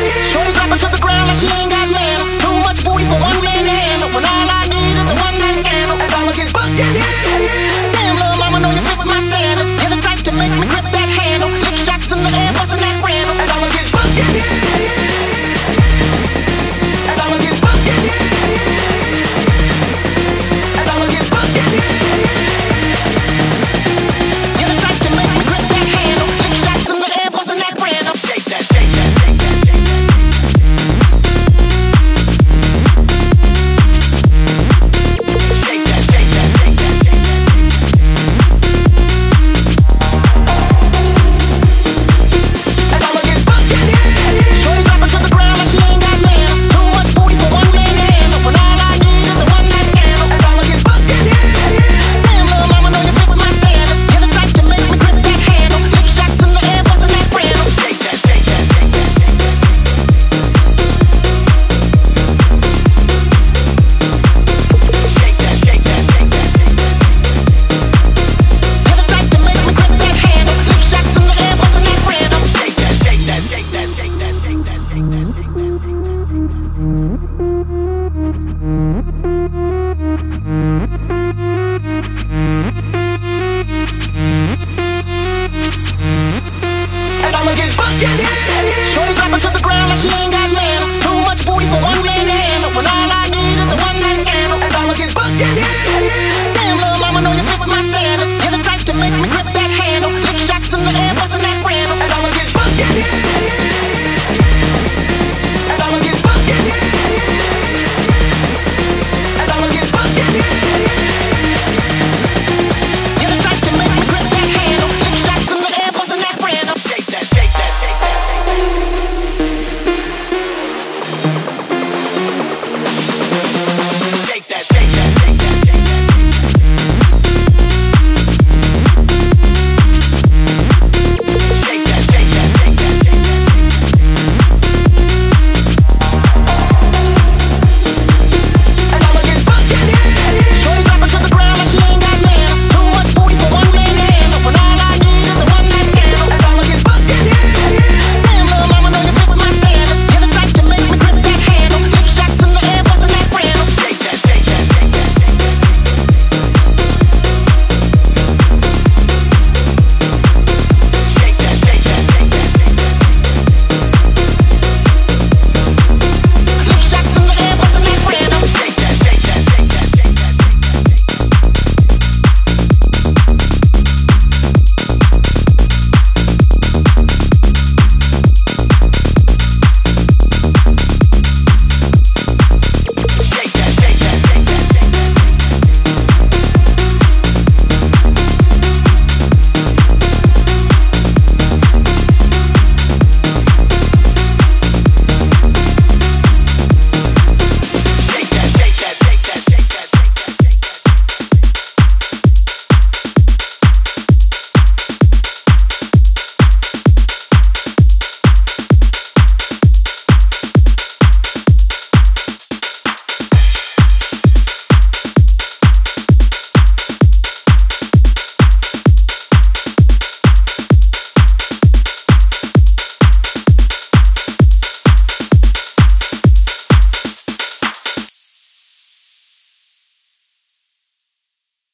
Shorty drop her to the ground like she ain't got manners. Too much booty for one man to handle. When all I need is a one night scandal, and I'ma get fucked in here. Damn, little mama, know you fit with my standards. You're the type to make me grip that handle. Lick shots in the air, bustin' that random, and I'ma get fucked in here.